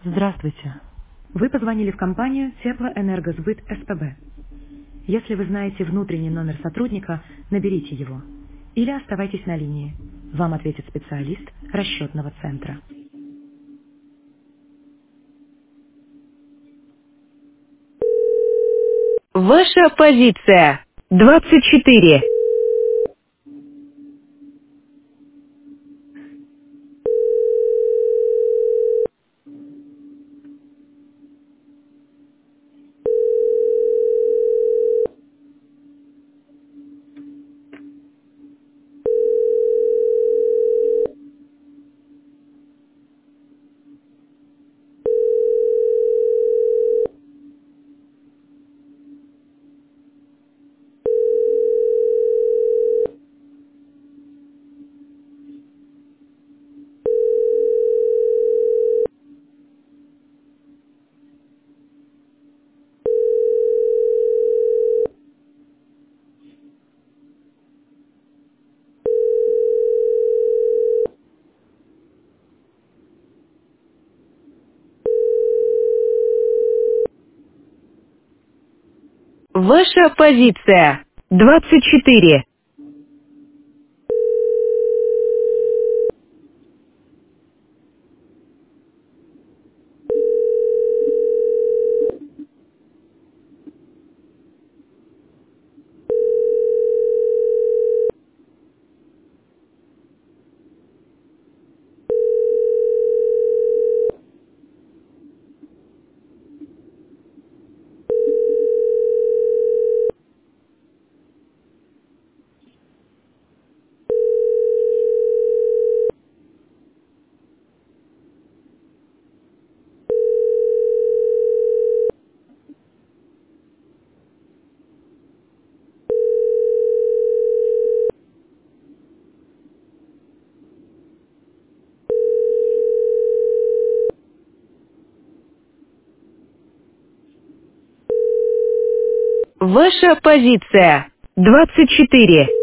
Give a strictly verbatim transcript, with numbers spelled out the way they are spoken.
Здравствуйте. Вы позвонили в компанию Теплоэнергосбыт СПБ. Если вы знаете внутренний номер сотрудника, наберите его. Или оставайтесь на линии. Вам ответит специалист расчетного центра. Ваша позиция. двадцать четыре. Ваша позиция. двадцать четыре. Ваша позиция. двадцать четыре.